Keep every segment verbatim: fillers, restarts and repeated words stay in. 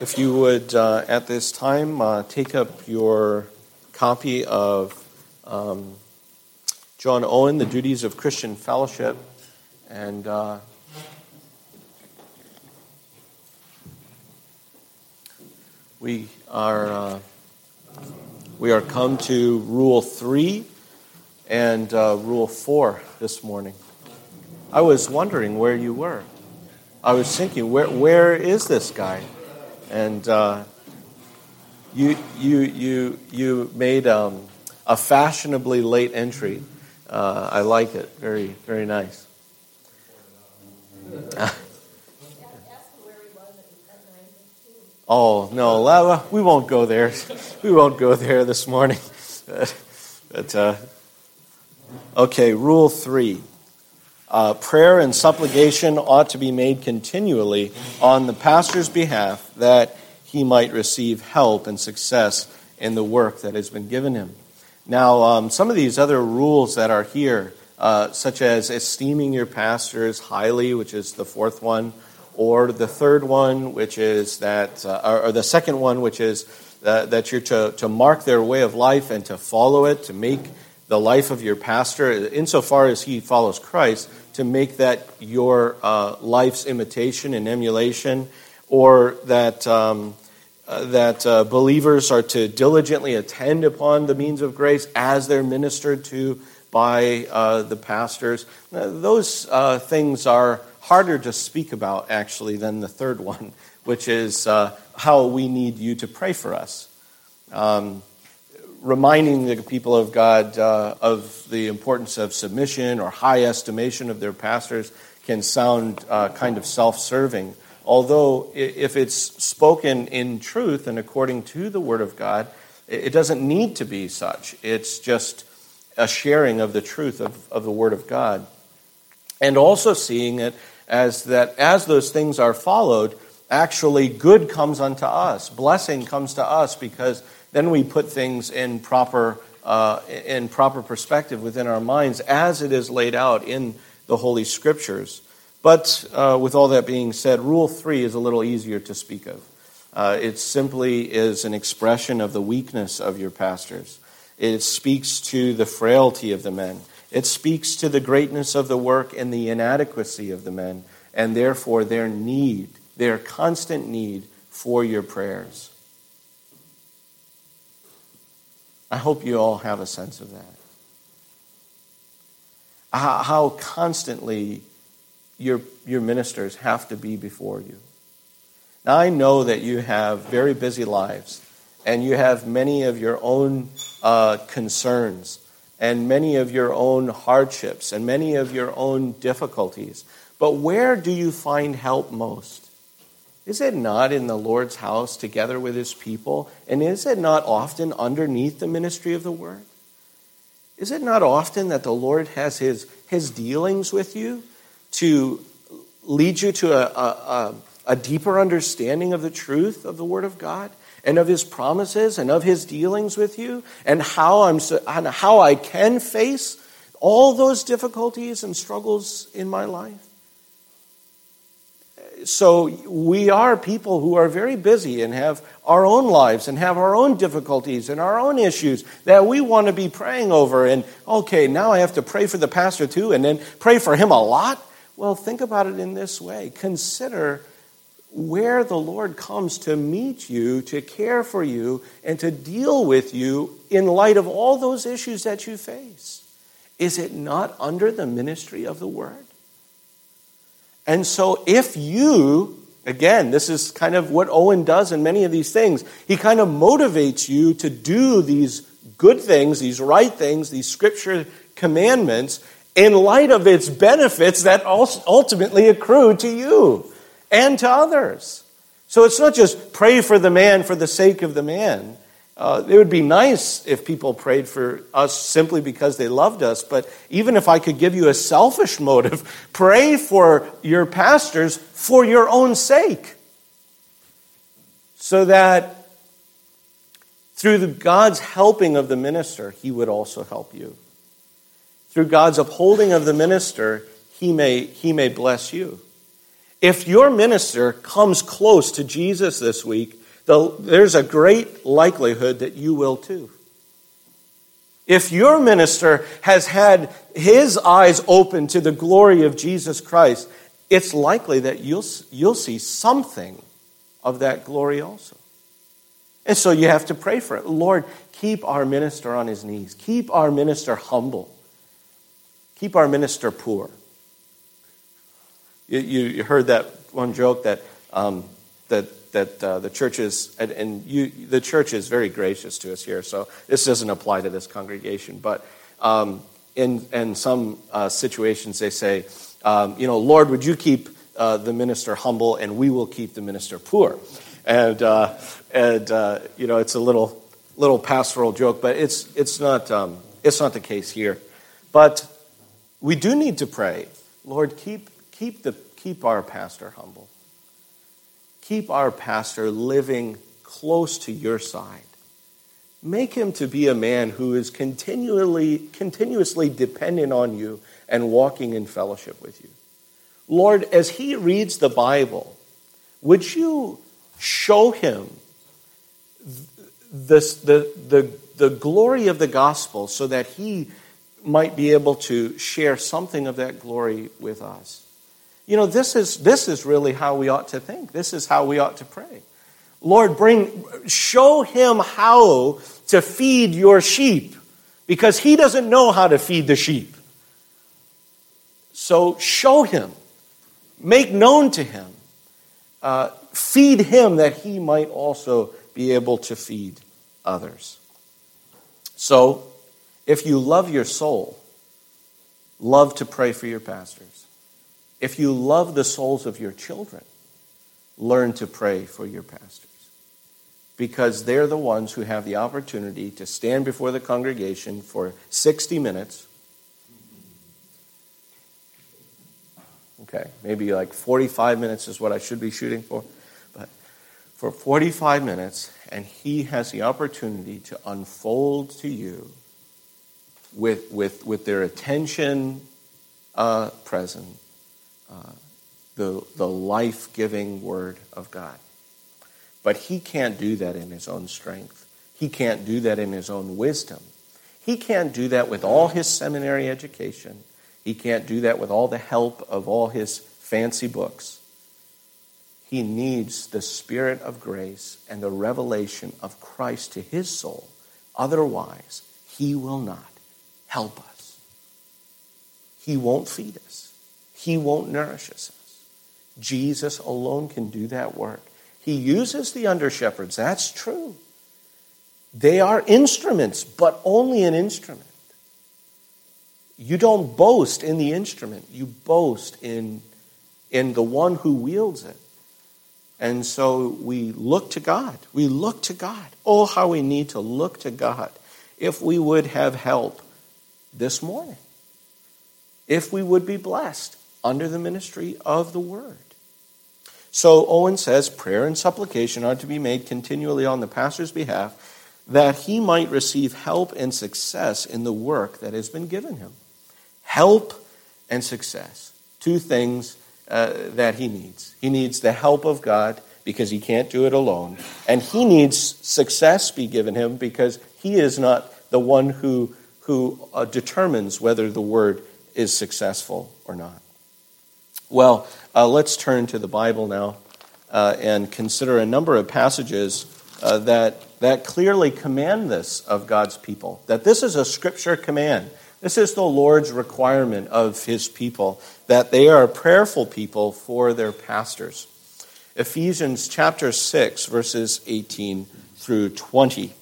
If you would, uh, at this time, uh, take up your copy of um, John Owen, The Duties of Christian Fellowship, and uh, we are uh, we are come to Rule Three and uh, Rule Four this morning. I was wondering where you were. I was thinking, where where is this guy? And uh, you you you you made um, a fashionably late entry. Uh, I like it. Very very nice. Oh no, we won't go there. We won't go there this morning. But uh, okay, Rule Three. Uh, prayer and supplication ought to be made continually on the pastor's behalf that he might receive help and success in the work that has been given him. Now, um, some of these other rules that are here, uh, such as esteeming your pastors highly, which is the fourth one, or the third one, which is that, uh, or, or the second one, which is uh, that you're to, to mark their way of life and to follow it, to make the life of your pastor, insofar as he follows Christ, to make that your uh, life's imitation and emulation, or that um, uh, that uh, believers are to diligently attend upon the means of grace as they're ministered to by uh, the pastors. Now, those uh, things are harder to speak about, actually, than the third one, which is uh, how we need you to pray for us. Um, reminding the people of God uh, of the importance of submission or high estimation of their pastors can sound uh, kind of self-serving. Although if it's spoken in truth and according to the Word of God, it doesn't need to be such. It's just a sharing of the truth of, of the Word of God. And also seeing it as that as those things are followed, actually good comes unto us. Blessing comes to us because then we put things in proper uh, in proper perspective within our minds as it is laid out in the Holy Scriptures. But uh, with all that being said, Rule three is a little easier to speak of. Uh, it simply is an expression of the weakness of your pastors. It speaks to the frailty of the men. It speaks to the greatness of the work and the inadequacy of the men, and therefore their need, their constant need for your prayers. I hope you all have a sense of that. How, how constantly your, your ministers have to be before you. Now, I know that you have very busy lives, and you have many of your own uh, concerns, and many of your own hardships, and many of your own difficulties. But where do you find help most? Is it not in the Lord's house together with his people? And is it not often underneath the ministry of the word? Is it not often that the Lord has his, his dealings with you to lead you to a, a, a deeper understanding of the truth of the word of God and of his promises and of his dealings with you and how, I'm, and how I can face all those difficulties and struggles in my life? So we are people who are very busy and have our own lives and have our own difficulties and our own issues that we want to be praying over. And, okay, now I have to pray for the pastor too and then pray for him a lot? Well, think about it in this way. Consider where the Lord comes to meet you, to care for you, and to deal with you in light of all those issues that you face. Is it not under the ministry of the Word? And so if you, again, this is kind of what Owen does in many of these things. He kind of motivates you to do these good things, these right things, these scripture commandments in light of its benefits that ultimately accrue to you and to others. So it's not just pray for the man for the sake of the man. Uh, it would be nice if people prayed for us simply because they loved us, but even if I could give you a selfish motive, pray for your pastors for your own sake, so that through the God's helping of the minister, he would also help you. Through God's upholding of the minister, he may, he may bless you. If your minister comes close to Jesus this week, there's a great likelihood that you will too. If your minister has had his eyes open to the glory of Jesus Christ, it's likely that you'll, you'll see something of that glory also. And so you have to pray for it. Lord, keep our minister on his knees. Keep our minister humble. Keep our minister poor. You, you heard that one joke that um, that that uh, the church is, and, and you, the church is very gracious to us here. So this doesn't apply to this congregation, but um, in in some uh, situations they say, um, you know, Lord, would you keep uh, the minister humble, and we will keep the minister poor. And uh, and uh, you know, it's a little little pastoral joke, but it's it's not um, it's not the case here. But we do need to pray, Lord, keep keep the keep our pastor humble. Keep our pastor living close to your side. Make him to be a man who is continually continuously dependent on you and walking in fellowship with you. Lord, as he reads the Bible, would you show him this, the, the, the glory of the gospel so that he might be able to share something of that glory with us? You know, this is this is really how we ought to think. This is how we ought to pray. Lord, bring show him how to feed your sheep, because he doesn't know how to feed the sheep. So show him, make known to him, uh, feed him that he might also be able to feed others. So, if you love your soul, love to pray for your pastors. If you love the souls of your children, learn to pray for your pastors. Because they're the ones who have the opportunity to stand before the congregation for sixty minutes. Okay, maybe like forty-five minutes is what I should be shooting for. But for forty-five minutes, and he has the opportunity to unfold to you with, with, with their attention uh, present, Uh, the, the life-giving Word of God. But he can't do that in his own strength. He can't do that in his own wisdom. He can't do that with all his seminary education. He can't do that with all the help of all his fancy books. He needs the Spirit of grace and the revelation of Christ to his soul. Otherwise, he will not help us. He won't feed us. He won't nourish us. Jesus alone can do that work. He uses the under-shepherds. That's true. They are instruments, but only an instrument. You don't boast in the instrument. You boast in, in the one who wields it. And so we look to God. We look to God. Oh, how we need to look to God if we would have help this morning. If we would be blessed under the ministry of the Word. So Owen says, prayer and supplication are to be made continually on the pastor's behalf, that he might receive help and success in the work that has been given him. Help and success. Two things uh, that he needs. He needs the help of God because he can't do it alone. And he needs success be given him because he is not the one who, who uh, determines whether the word is successful or not. Well, uh, let's turn to the Bible now uh, and consider a number of passages uh, that, that clearly command this of God's people, that this is a scripture command. This is the Lord's requirement of his people, that they are a prayerful people for their pastors. Ephesians chapter six, verses eighteen through twenty.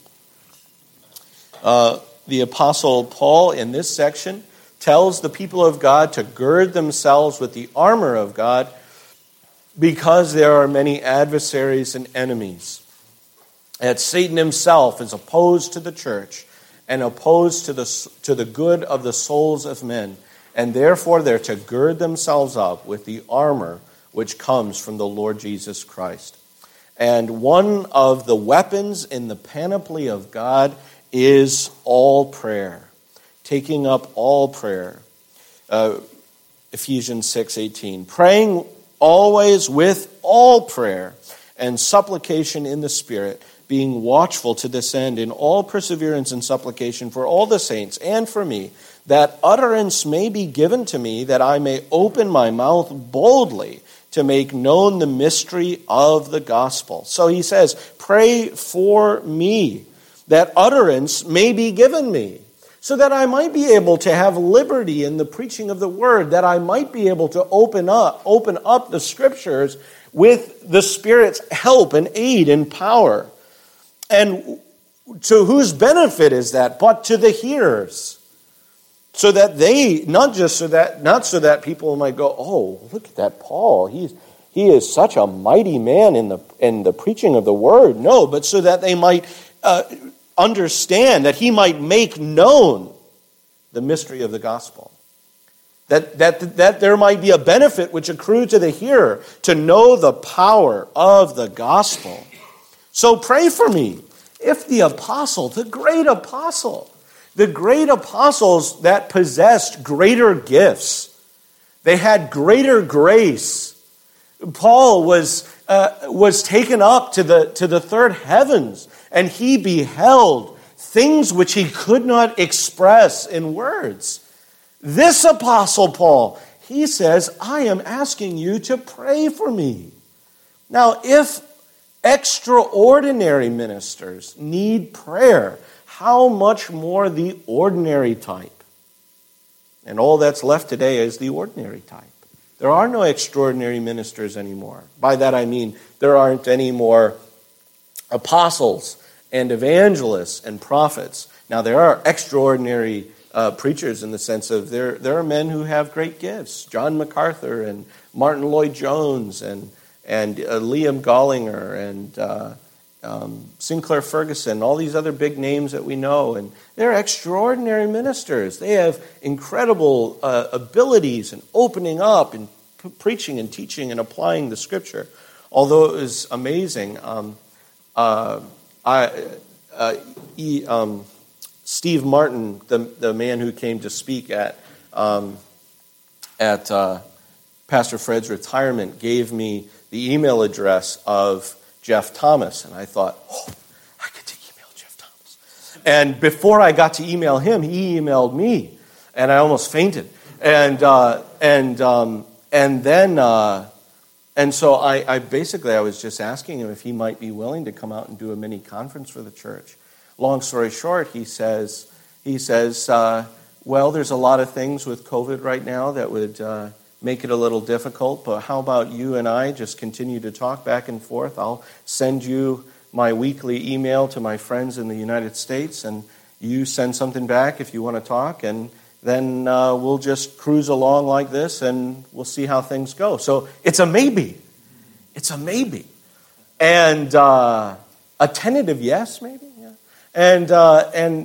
Uh, the Apostle Paul in this section tells the people of God to gird themselves with the armor of God because there are many adversaries and enemies. That Satan himself is opposed to the church and opposed to the, to the good of the souls of men. And therefore they're to gird themselves up with the armor which comes from the Lord Jesus Christ. And one of the weapons in the panoply of God is all prayer. Taking up all prayer. Uh, Ephesians six eighteen. Praying always with all prayer and supplication in the Spirit, being watchful to this end in all perseverance and supplication for all the saints and for me, that utterance may be given to me, that I may open my mouth boldly to make known the mystery of the gospel. So he says, pray for me, that utterance may be given me, so that I might be able to have liberty in the preaching of the word, that I might be able to open up, open up the scriptures with the Spirit's help and aid and power. And to whose benefit is that? But to the hearers. So that they, not just so that, not so that people might go, oh, look at that Paul. He's, he is such a mighty man in the, in the preaching of the word. No, but so that they might uh, understand, that he might make known the mystery of the gospel. That, that, that there might be a benefit which accrued to the hearer to know the power of the gospel. So pray for me. If the apostle, the great apostle, the great apostles that possessed greater gifts, they had greater grace. Paul was uh, was taken up to the to the third heavens, and he beheld things which he could not express in words. This apostle Paul, he says, I am asking you to pray for me. Now, if extraordinary ministers need prayer, how much more the ordinary type? And all that's left today is the ordinary type. There are no extraordinary ministers anymore. By that I mean there aren't any more apostles and evangelists and prophets. Now there are extraordinary uh, preachers in the sense of there, there are men who have great gifts. John MacArthur and Martin Lloyd-Jones and and uh, Liam Gollinger and uh, um, Sinclair Ferguson, all these other big names that we know. And they're extraordinary ministers. They have incredible uh, abilities in opening up and p- preaching and teaching and applying the Scripture. Although it was amazing, um, uh, I, uh, he, um, Steve Martin, the, the man who came to speak at, um, at uh, Pastor Fred's retirement, gave me the email address of Jeff Thomas. And I thought, oh, I get to email Jeff Thomas. And before I got to email him, he emailed me. And I almost fainted. And uh, and um, and then, uh, and so I, I basically, I was just asking him if he might be willing to come out and do a mini conference for the church. Long story short, he says, he says, uh, well, there's a lot of things with COVID right now that would Uh, make it a little difficult, but how about you and I just continue to talk back and forth? I'll send you my weekly email to my friends in the United States, and you send something back if you want to talk, and then uh, we'll just cruise along like this, and we'll see how things go. So it's a maybe. It's a maybe. And uh, a tentative yes, maybe? Yeah. And, uh, and,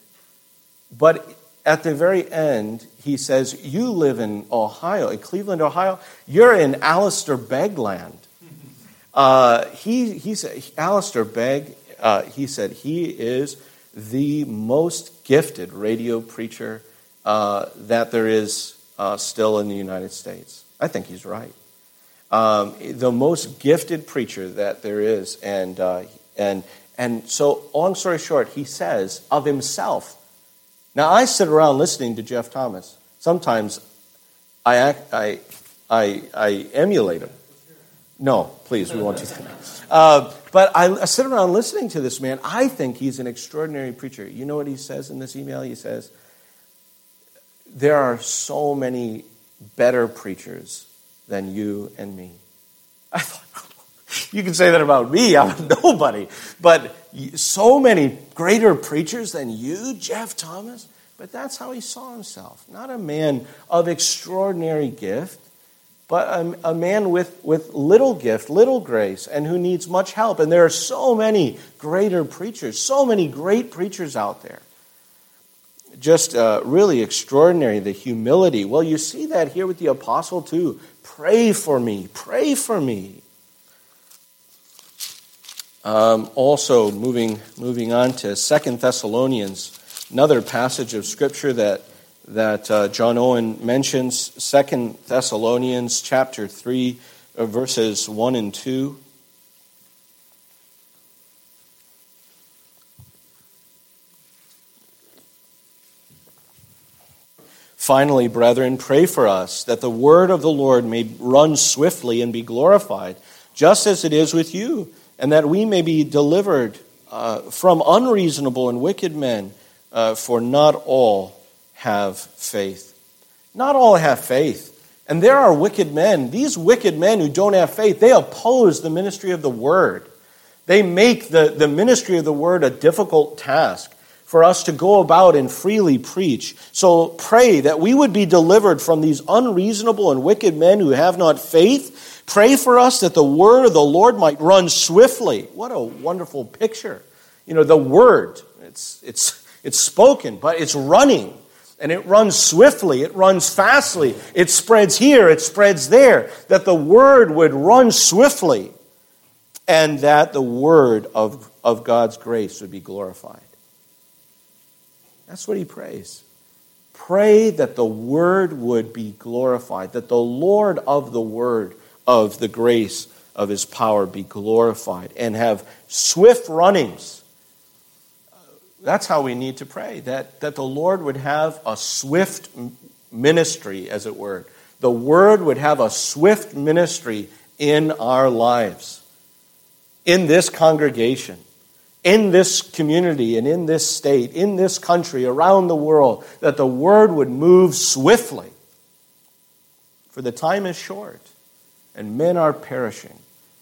but at the very end, he says, you live in Ohio, in Cleveland, Ohio. You're in Alistair Begg land. Uh, he, he said, Alistair Begg, uh, he said, he is the most gifted radio preacher uh, that there is uh, still in the United States. I think he's right. Um, the most gifted preacher that there is. And, uh, and, and so, long story short, he says of himself, now, I sit around listening to Jeff Thomas. Sometimes I act, I, I, I emulate him. No, please, we won't do that. Uh, but I, I sit around listening to this man. I think he's an extraordinary preacher. You know what he says in this email? He says, there are so many better preachers than you and me. I thought, you can say that about me. I'm nobody. But so many greater preachers than you, Jeff Thomas. But that's how he saw himself. Not a man of extraordinary gift, but a, a man with, with little gift, little grace, and who needs much help. And there are so many greater preachers, so many great preachers out there. Just uh, really extraordinary, the humility. Well, you see that here with the apostle too. Pray for me. Pray for me. Um, also, moving moving on to Second Thessalonians, another passage of Scripture that that uh, John Owen mentions. Second Thessalonians chapter three, uh, verses one and two. Finally, brethren, pray for us, that the word of the Lord may run swiftly and be glorified, just as it is with you, and that we may be delivered uh, from unreasonable and wicked men, uh, for not all have faith. Not all have faith. And there are wicked men. These wicked men who don't have faith, they oppose the ministry of the word. They make the, the ministry of the word a difficult task for us to go about and freely preach. So pray that we would be delivered from these unreasonable and wicked men who have not faith. Pray for us that the word of the Lord might run swiftly. What a wonderful picture. You know, the word, it's it's it's spoken, but it's running. And it runs swiftly, it runs fastly, it spreads here, it spreads there. That the word would run swiftly, and that the word of, of God's grace would be glorified. That's what he prays. Pray that the word would be glorified, that the Lord of the word of the grace of his power be glorified, and have swift runnings. That's how we need to pray, that, that the Lord would have a swift ministry, as it were. The word would have a swift ministry in our lives, in this congregation, in this community and in this state, in this country, around the world, that the word would move swiftly. For the time is short, and men are perishing.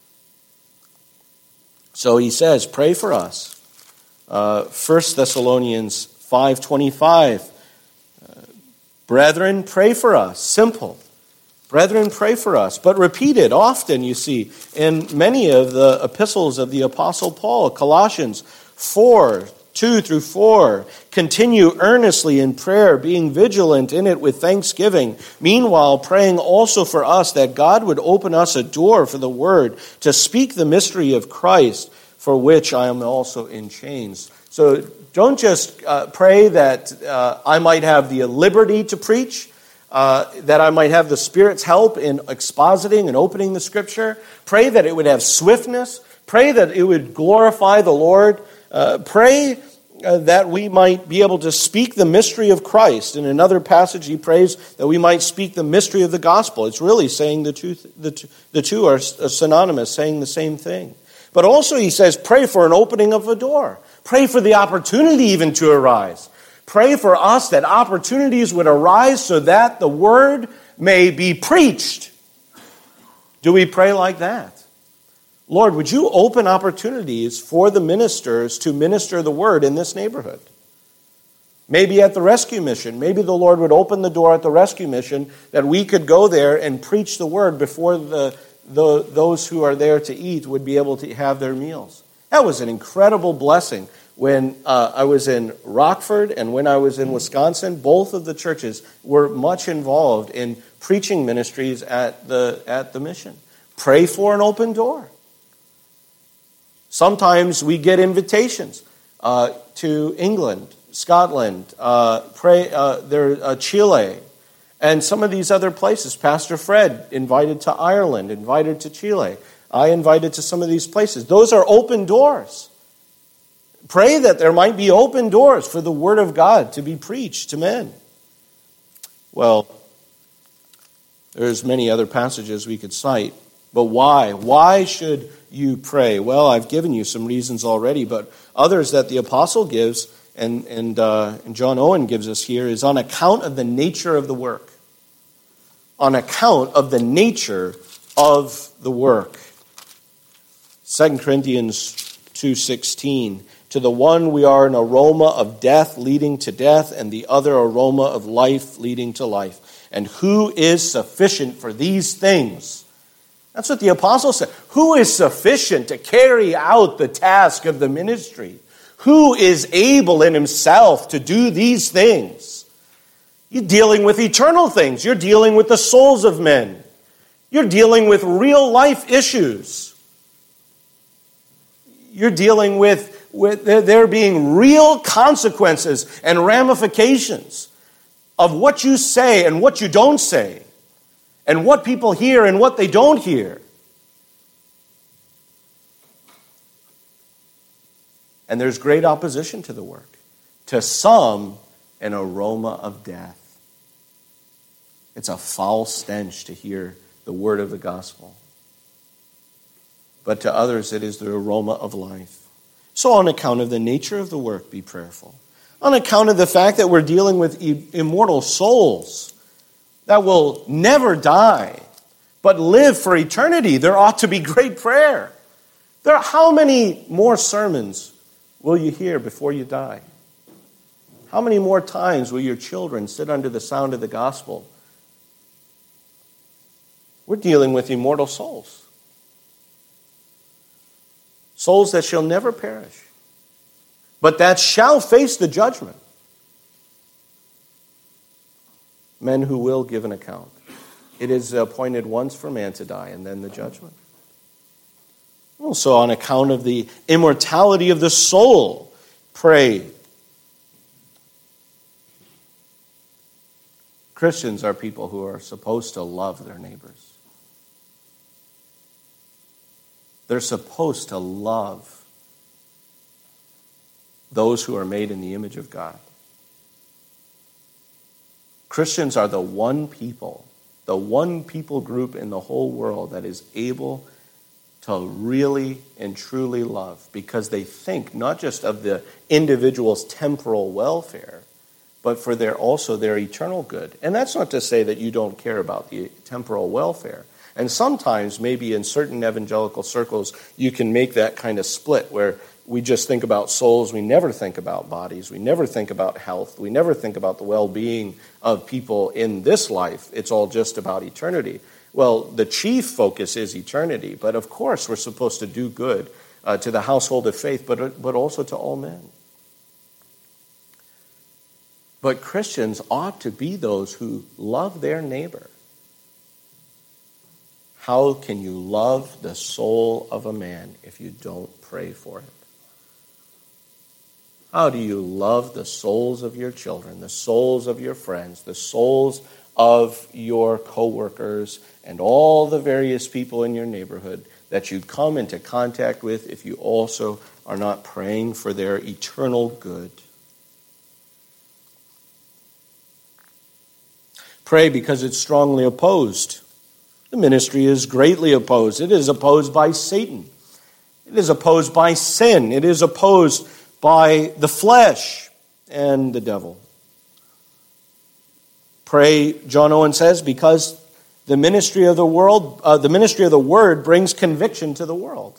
So he says, pray for us. Uh, First Thessalonians five twenty-five. Uh, Brethren, pray for us. Simple. Brethren, pray for us. But repeated often, you see, in many of the epistles of the Apostle Paul. Colossians four, two through four. Continue earnestly in prayer, being vigilant in it with thanksgiving. Meanwhile, praying also for us that God would open us a door for the word to speak the mystery of Christ, for which I am also in chains. So don't just uh, pray that uh, I might have the liberty to preach, uh, that I might have the Spirit's help in expositing and opening the Scripture. Pray that it would have swiftness. Pray that it would glorify the Lord. Uh, pray uh, that we might be able to speak the mystery of Christ. In another passage, he prays that we might speak the mystery of the gospel. It's really saying the two, the two, the two are synonymous, saying the same thing. But also he says, pray for an opening of a door. Pray for the opportunity even to arise. Pray for us that opportunities would arise so that the word may be preached. Do we pray like that? Lord, would you open opportunities for the ministers to minister the word in this neighborhood? Maybe at the rescue mission. Maybe the Lord would open the door at the rescue mission that we could go there and preach the word before the The, those who are there to eat would be able to have their meals. That was an incredible blessing. When uh, I was in Rockford and when I was in Wisconsin, both of the churches were much involved in preaching ministries at the at the mission. Pray for an open door. Sometimes we get invitations uh, to England, Scotland, uh, pray uh, there, uh, Chile, and some of these other places. Pastor Fred invited to Ireland, invited to Chile. I invited to some of these places. Those are open doors. Pray that there might be open doors for the word of God to be preached to men. Well, there's many other passages we could cite. But why? Why should you pray? Well, I've given you some reasons already, but others that the apostle gives and, and, uh, and John Owen gives us here is on account of the nature of the work. On account of the nature of the work. Second Corinthians two sixteen. To the one we are an aroma of death leading to death, and the other aroma of life leading to life. And who is sufficient for these things? That's what the apostle said. Who is sufficient to carry out the task of the ministry? Who is able in himself to do these things? You're dealing with eternal things. You're dealing with the souls of men. You're dealing with real life issues. You're dealing with, with there being real consequences and ramifications of what you say and what you don't say, and what people hear and what they don't hear. And there's great opposition to the work. To some, an aroma of death. It's a foul stench to hear the word of the gospel. But to others, it is the aroma of life. So on account of the nature of the work, be prayerful. On account of the fact that we're dealing with immortal souls that will never die, but live for eternity, there ought to be great prayer. There, how many more sermons will you hear before you die? How many more times will your children sit under the sound of the gospel? We're dealing with immortal souls. Souls that shall never perish, but that shall face the judgment. Men who will give an account. It is appointed once for man to die, and then the judgment. Also, on account of the immortality of the soul, pray. Christians are people who are supposed to love their neighbors. They're supposed to love those who are made in the image of God. Christians are the one people, the one people group in the whole world that is able to really and truly love, because they think not just of the individual's temporal welfare, but for their also their eternal good. And that's not to say that you don't care about the temporal welfare. And sometimes, maybe in certain evangelical circles, you can make that kind of split where we just think about souls, we never think about bodies, we never think about health, we never think about the well-being of people in this life. It's all just about eternity. Well, the chief focus is eternity, but of course we're supposed to do good uh, to the household of faith, but, but also to all men. But Christians ought to be those who love their neighbor. How can you love the soul of a man if you don't pray for it? How do you love the souls of your children, the souls of your friends, the souls of your coworkers, and all the various people in your neighborhood that you come into contact with if you also are not praying for their eternal good? Pray because it's strongly opposed. The ministry is greatly opposed. It is opposed by Satan. It is opposed by sin. It is opposed by the flesh and the devil. Pray, John Owen says, because the ministry of the world, uh, the ministry of the word brings conviction to the world.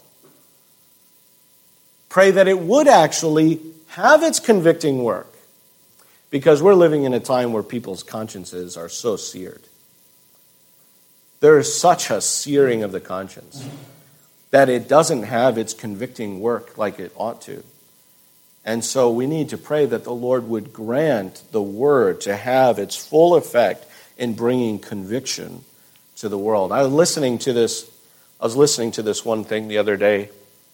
Pray that it would actually have its convicting work, because we're living in a time where people's consciences are so seared. There is such a searing of the conscience that it doesn't have its convicting work like it ought to. And so we need to pray that the Lord would grant the word to have its full effect in bringing conviction to the world. I was listening to this, I was listening to this one thing the other day.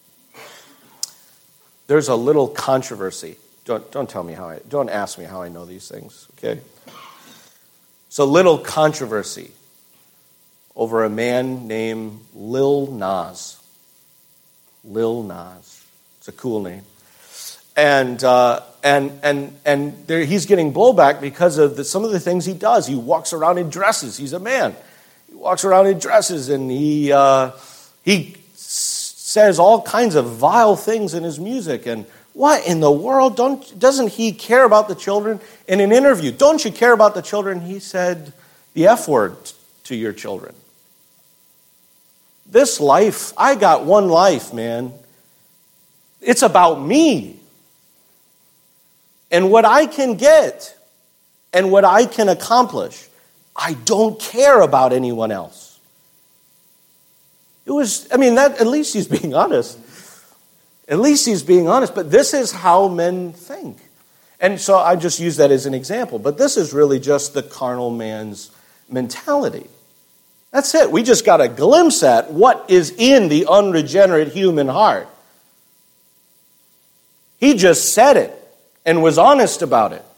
There's a little controversy. Don't, don't tell me how I, don't ask me how I know these things, okay? It's a little controversy over a man named Lil Nas. Lil Nas. It's a cool name. And uh, and and and there, he's getting blowback because of the, some of the things he does. He walks around in dresses. He's a man. He walks around in dresses, and he uh, he says all kinds of vile things in his music. And what in the world? Don't doesn't he care about the children? In an interview, don't you care about the children? He said the F word to your children. This life, I got one life, man. It's about me. And what I can get and what I can accomplish. I don't care about anyone else. It was, I mean, that at least he's being honest. At least he's being honest. But this is how men think. And so I just use that as an example. But this is really just the carnal man's mentality. That's it. We just got a glimpse at what is in the unregenerate human heart. He just said it and was honest about it.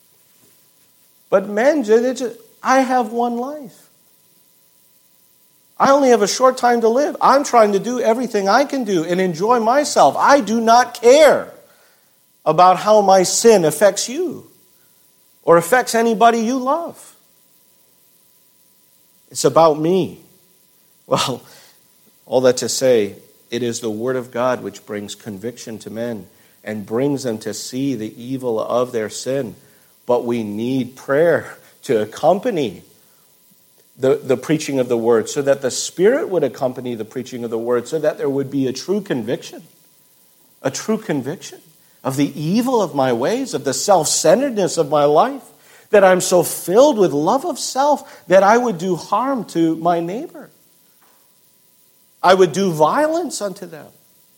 But men, just, I have one life. I only have a short time to live. I'm trying to do everything I can do and enjoy myself. I do not care about how my sin affects you or affects anybody you love. It's about me. Well, all that to say, it is the Word of God which brings conviction to men and brings them to see the evil of their sin. But we need prayer to accompany the, the preaching of the Word, so that the Spirit would accompany the preaching of the Word, so that there would be a true conviction, a true conviction of the evil of my ways, of the self-centeredness of my life, that I'm so filled with love of self that I would do harm to my neighbor. I would do violence unto them.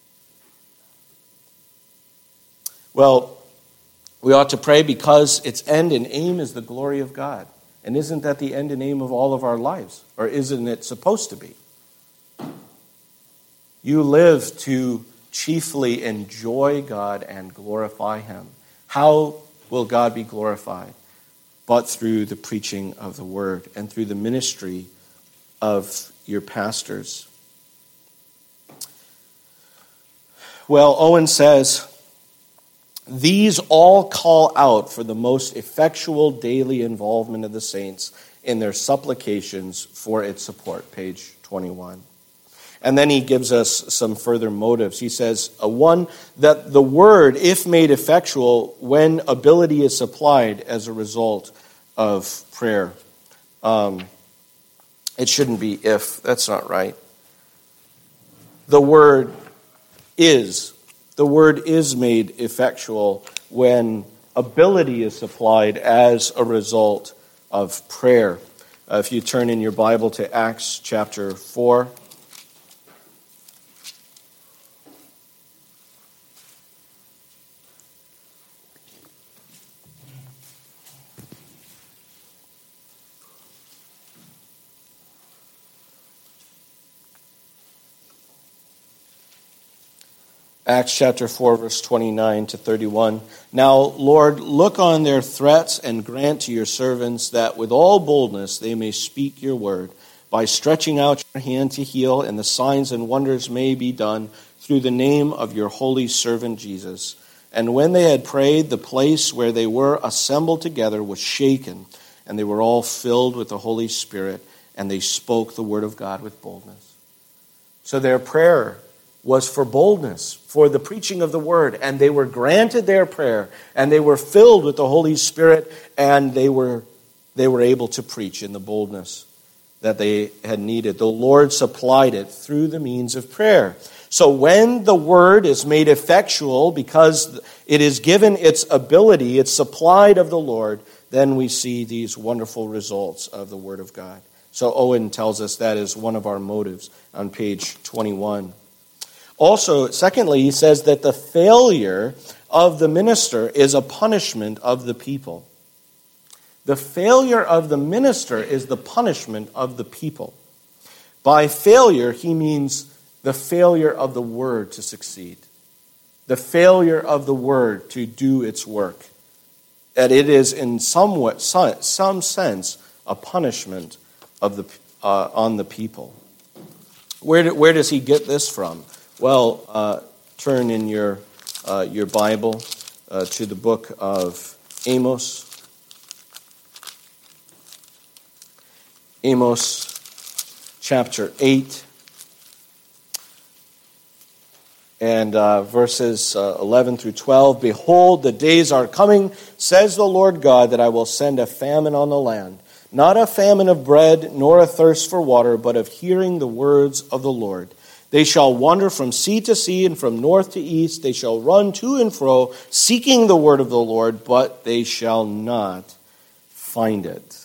Well, we ought to pray because its end and aim is the glory of God. And isn't that the end and aim of all of our lives? Or isn't it supposed to be? You live to chiefly enjoy God and glorify Him. How will God be glorified? But through the preaching of the Word and through the ministry of your pastors. Well, Owen says, these all call out for the most effectual daily involvement of the saints in their supplications for its support, page twenty-one. And then he gives us some further motives. He says, uh, one, that the word, if made effectual, when ability is supplied as a result of prayer. Um, it shouldn't be if. That's not right. The word is. The word is made effectual when ability is supplied as a result of prayer. Uh, if you turn in your Bible to Acts chapter four. Acts chapter four, verse twenty-nine to thirty-one. Now, Lord, look on their threats and grant to your servants that with all boldness they may speak your word, by stretching out your hand to heal, and the signs and wonders may be done through the name of your holy servant Jesus. And when they had prayed, the place where they were assembled together was shaken, and they were all filled with the Holy Spirit, and they spoke the word of God with boldness. So their prayer was for boldness, for the preaching of the word, and they were granted their prayer, and they were filled with the Holy Spirit, and they were they were able to preach in the boldness that they had needed. The Lord supplied it through the means of prayer. So when the word is made effectual, because it is given its ability, it's supplied of the Lord, then we see these wonderful results of the word of God. So Owen tells us that is one of our motives on page twenty-one. Also, secondly, he says that the failure of the minister is a punishment of the people. The failure of the minister is the punishment of the people. By failure, he means the failure of the word to succeed. The failure of the word to do its work. That it is in somewhat, some sense a punishment of the uh, on the people. Where, do, where does he get this from? Well, uh, turn in your uh, your Bible uh, to the book of Amos. Amos chapter eight and uh, verses uh, eleven through twelve. Behold, the days are coming, says the Lord God, that I will send a famine on the land. Not a famine of bread, nor a thirst for water, but of hearing the words of the Lord. They shall wander from sea to sea and from north to east. They shall run to and fro, seeking the word of the Lord, but they shall not find it.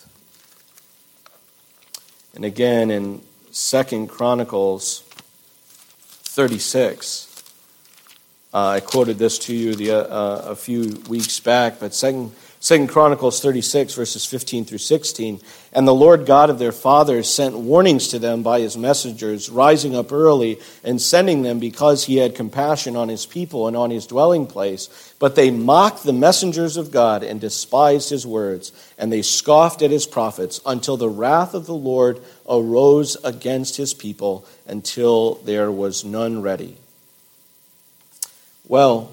And again in Second Chronicles thirty-six, uh, I quoted this to you the, uh, a few weeks back, but Second Second Chronicles thirty-six, verses fifteen through sixteen. And the Lord God of their fathers sent warnings to them by his messengers, rising up early and sending them because he had compassion on his people and on his dwelling place. But they mocked the messengers of God and despised his words, and they scoffed at his prophets until the wrath of the Lord arose against his people, until there was none ready. Well,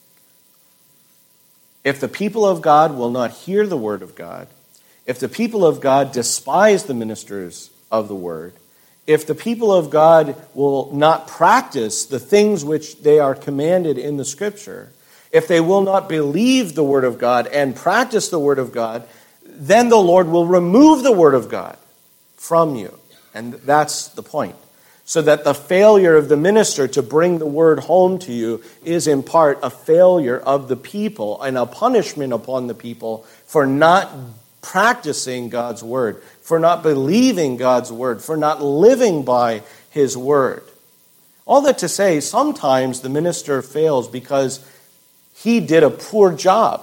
if the people of God will not hear the word of God, if the people of God despise the ministers of the word, if the people of God will not practice the things which they are commanded in the Scripture, if they will not believe the word of God and practice the word of God, then the Lord will remove the word of God from you. And that's the point. So that the failure of the minister to bring the word home to you is in part a failure of the people and a punishment upon the people for not practicing God's word, for not believing God's word, for not living by his word. All that to say, sometimes the minister fails because he did a poor job.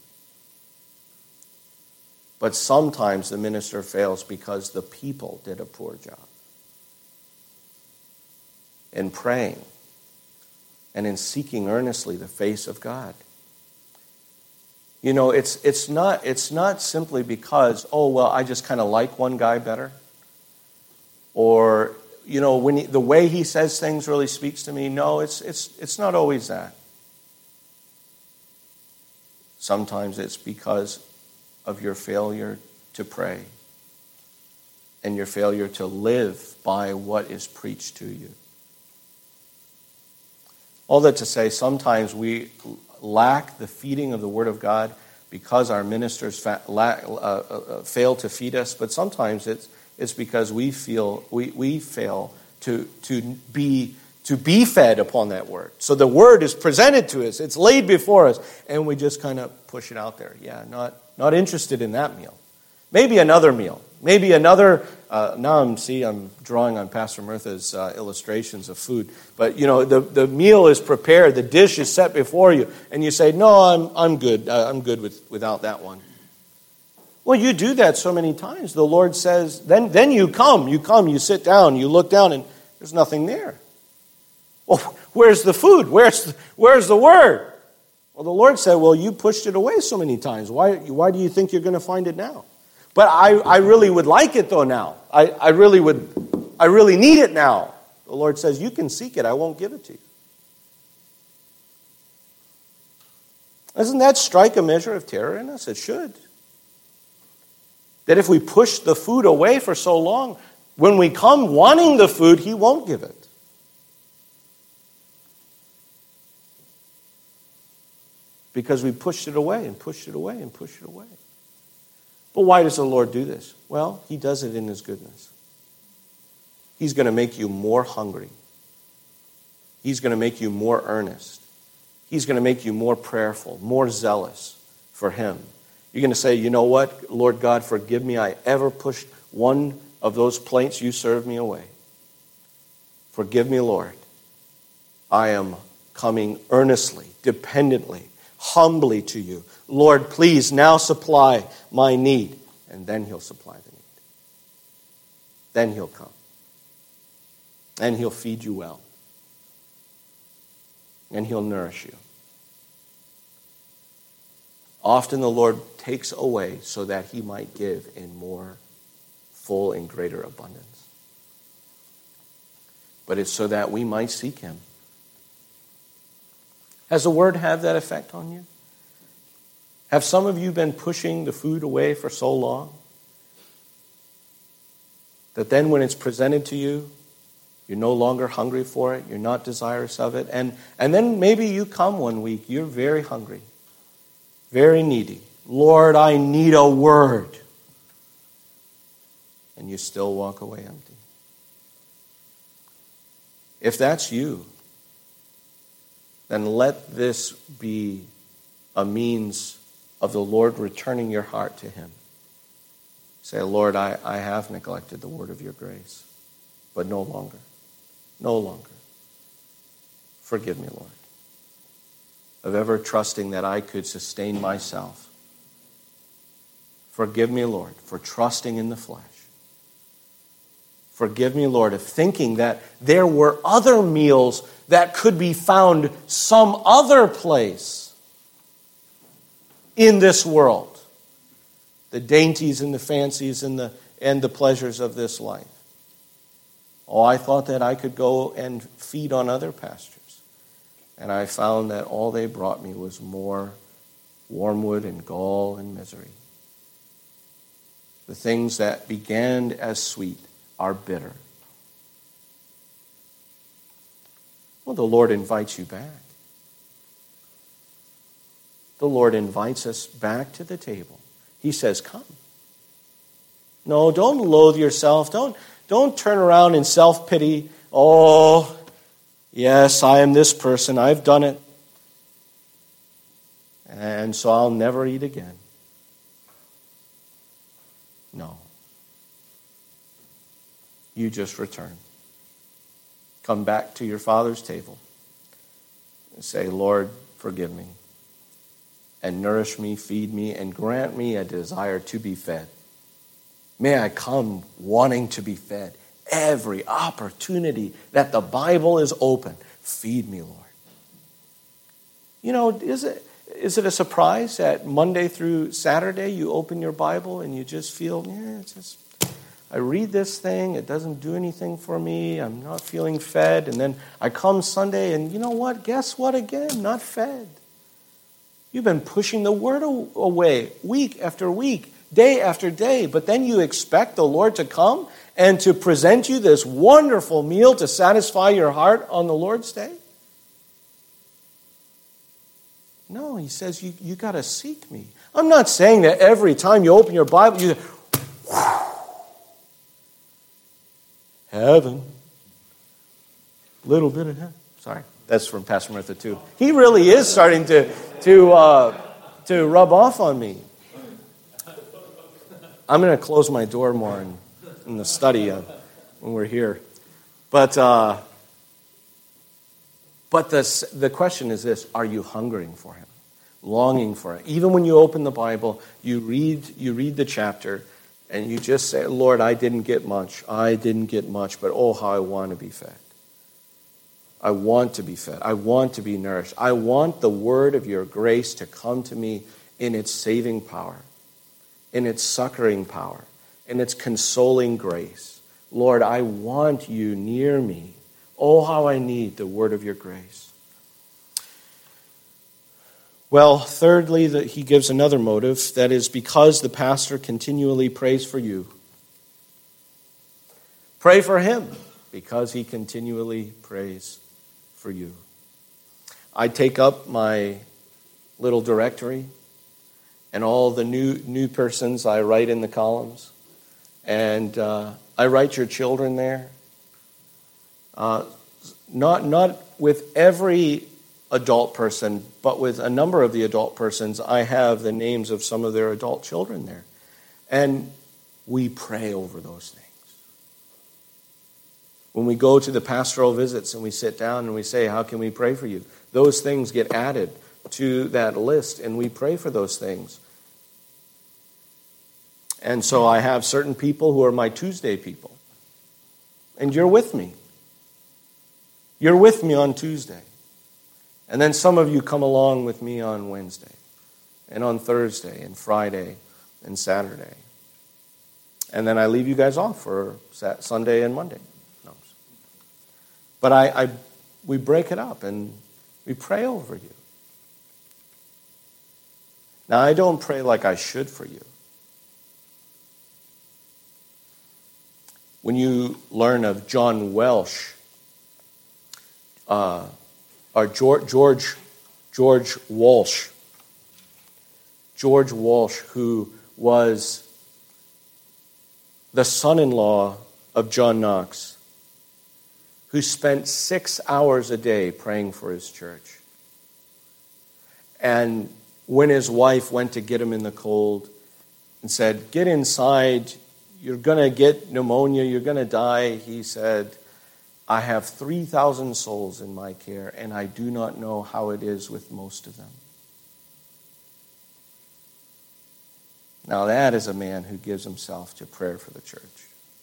But sometimes the minister fails because the people did a poor job in praying and in seeking earnestly the face of God. You know, it's it's not it's not simply because, oh, well, I just kind of like one guy better. Or, you know, when he, the way he says things really speaks to me. No, it's it's it's not always that. Sometimes it's because of your failure to pray and your failure to live by what is preached to you. All that to say, sometimes we lack the feeding of the Word of God because our ministers fa- lack, uh, uh, fail to feed us, but sometimes it's it's because we feel we, we fail to to be to be fed upon that Word. So the Word is presented to us, it's laid before us, and we just kind of push it out there. Yeah, not not interested in that meal. Maybe another meal. Maybe another, uh, now I'm, see, I'm drawing on Pastor Murtha's uh, illustrations of food. But, you know, the, the meal is prepared, the dish is set before you, and you say, no, I'm I'm good. Uh, I'm good with, without that one. Well, you do that so many times. The Lord says, then, then you come, you come, you sit down, you look down, and there's nothing there. Well, where's the food? Where's the, where's the word? Well, the Lord said, well, you pushed it away so many times. Why, why do you think you're going to find it now? But I, I really would like it though now. I, I really would, I really need it now. The Lord says, you can seek it, I won't give it to you. Doesn't that strike a measure of terror in us? It should. That if we push the food away for so long, when we come wanting the food, he won't give it. Because we pushed it away and pushed it away and pushed it away. But why does the Lord do this? Well, he does it in his goodness. He's going to make you more hungry. He's going to make you more earnest. He's going to make you more prayerful, more zealous for him. You're going to say, you know what, Lord God, forgive me. I ever pushed one of those plates you served me away. Forgive me, Lord. I am coming earnestly, dependently, humbly to you. Lord, please now supply my need. And then he'll supply the need. Then he'll come. And he'll feed you well. And he'll nourish you. Often the Lord takes away so that he might give in more full and greater abundance. But it's so that we might seek him. Has the word had that effect on you? Have some of you been pushing the food away for so long that then when it's presented to you, you're no longer hungry for it, you're not desirous of it, and, and then maybe you come one week, you're very hungry, very needy. Lord, I need a word. And you still walk away empty. If that's you, then let this be a means of the Lord returning your heart to him. Say, Lord, I, I have neglected the word of your grace, but no longer, no longer. Forgive me, Lord, of ever trusting that I could sustain myself Forgive me, Lord, for trusting in the flesh. Forgive me, Lord, of thinking that there were other meals that could be found some other place in this world. The dainties and the fancies and the, and the pleasures of this life. Oh, I thought that I could go and feed on other pastures. And I found that all they brought me was more wormwood and gall and misery. The things that began as sweet are bitter. Well, the Lord invites you back. The Lord invites us back to the table. He says, come. No, don't loathe yourself. Don't, don't turn around in self-pity. Oh, yes, I am this person. I've done it. And so I'll never eat again. No. You just return. Come back to your Father's table and say, Lord, forgive me, and nourish me, feed me, and grant me a desire to be fed. May I come wanting to be fed. Every opportunity that the Bible is open, feed me, Lord. You know, is it is it a surprise that Monday through Saturday you open your Bible and you just feel, yeah, it's just, I read this thing, it doesn't do anything for me, I'm not feeling fed, and then I come Sunday and you know what, guess what again, not fed. You've been pushing the word away week after week, day after day, but then you expect the Lord to come and to present you this wonderful meal to satisfy your heart on the Lord's day? No, he says you, you got to seek me. I'm not saying that every time you open your Bible, you heaven, little bit of heaven. Sorry, that's from Pastor Martha too. He really is starting to to uh, to rub off on me. I'm going to close my door more in, in the study uh, when we're here, but uh, but the the question is this: are you hungering for Him, longing for Him? Even when you open the Bible, you read you read the chapter. And you just say, Lord, I didn't get much. I didn't get much, but oh, how I want to be fed. I want to be fed. I want to be nourished. I want the word of your grace to come to me in its saving power, in its succoring power, in its consoling grace. Lord, I want you near me. Oh, how I need the word of your grace. Well, thirdly, that he gives another motive, that is because the pastor continually prays for you. Pray for him because he continually prays for you. I take up my little directory and all the new new persons I write in the columns, and uh, I write your children there. Uh, not not with every adult person, but with a number of the adult persons, I have the names of some of their adult children there. And we pray over those things. When we go to the pastoral visits and we sit down and we say, how can we pray for you? Those things get added to that list and we pray for those things. And so I have certain people who are my Tuesday people. And you're with me. You're with me on Tuesday. And then some of you come along with me on Wednesday, and on Thursday, and Friday, and Saturday. And then I leave you guys off for Sunday and Monday. No. But I, I, we break it up, and we pray over you. Now, I don't pray like I should for you. When you learn of John Welsh, uh, or George, George, George Walsh. George Walsh, who was the son-in-law of John Knox, who spent six hours a day praying for his church. And when his wife went to get him in the cold and said, get inside, you're going to get pneumonia, you're going to die, he said, I have three thousand souls in my care, and I do not know how it is with most of them. Now that is a man who gives himself to prayer for the church.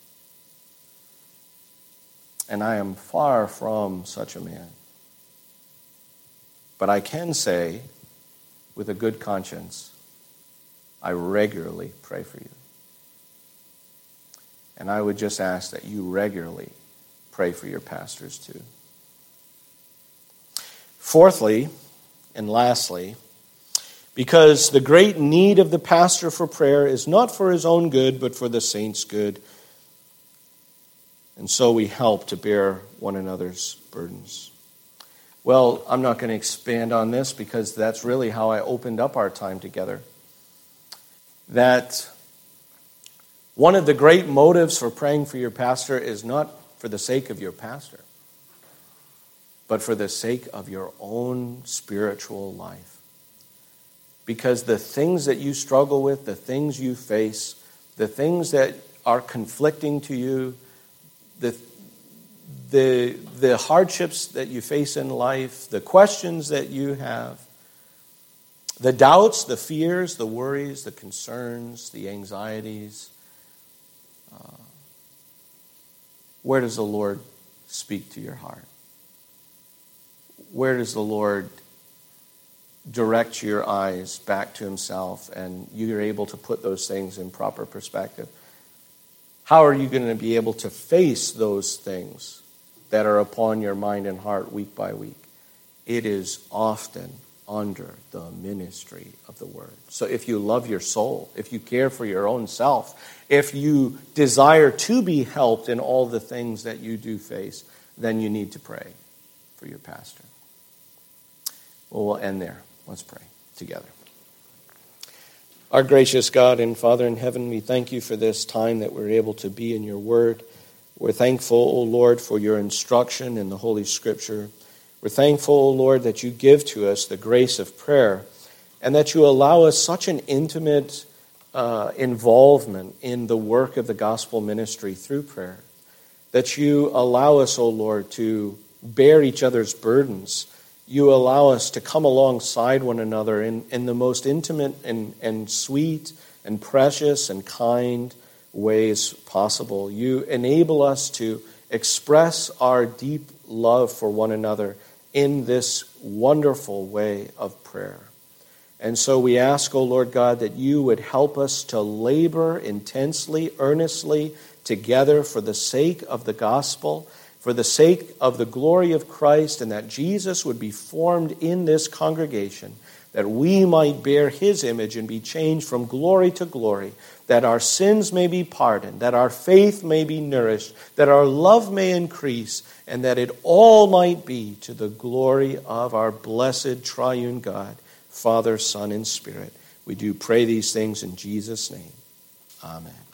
And I am far from such a man. But I can say, with a good conscience, I regularly pray for you. And I would just ask that you regularly pray for your pastors too. Fourthly, and lastly, because the great need of the pastor for prayer is not for his own good, but for the saints' good. And so we help to bear one another's burdens. Well, I'm not going to expand on this because that's really how I opened up our time together. That one of the great motives for praying for your pastor is not for the sake of your pastor, but for the sake of your own spiritual life. Because the things that you struggle with, the things you face, the things that are conflicting to you, the the the hardships that you face in life, the questions that you have, the doubts, the fears, the worries, the concerns, the anxieties, uh, where does the Lord speak to your heart? Where does the Lord direct your eyes back to himself and you're able to put those things in proper perspective? How are you going to be able to face those things that are upon your mind and heart week by week? It is often under the ministry of the Word. So if you love your soul, if you care for your own self, if you desire to be helped in all the things that you do face, then you need to pray for your pastor. Well, we'll end there. Let's pray together. Our gracious God and Father in heaven, we thank you for this time that we're able to be in your word. We're thankful, O Lord, for your instruction in the Holy Scripture. We're thankful, O Lord, that you give to us the grace of prayer and that you allow us such an intimate uh, involvement in the work of the gospel ministry through prayer. That you allow us, O Lord, to bear each other's burdens. You allow us to come alongside one another in, in the most intimate and, and sweet and precious and kind ways possible. You enable us to express our deep love for one another in this wonderful way of prayer. And so we ask, O Lord God, that you would help us to labor intensely, earnestly together for the sake of the gospel, for the sake of the glory of Christ, and that Jesus would be formed in this congregation, that we might bear his image and be changed from glory to glory, that our sins may be pardoned, that our faith may be nourished, that our love may increase, and that it all might be to the glory of our blessed triune God, Father, Son, and Spirit. We do pray these things in Jesus' name. Amen.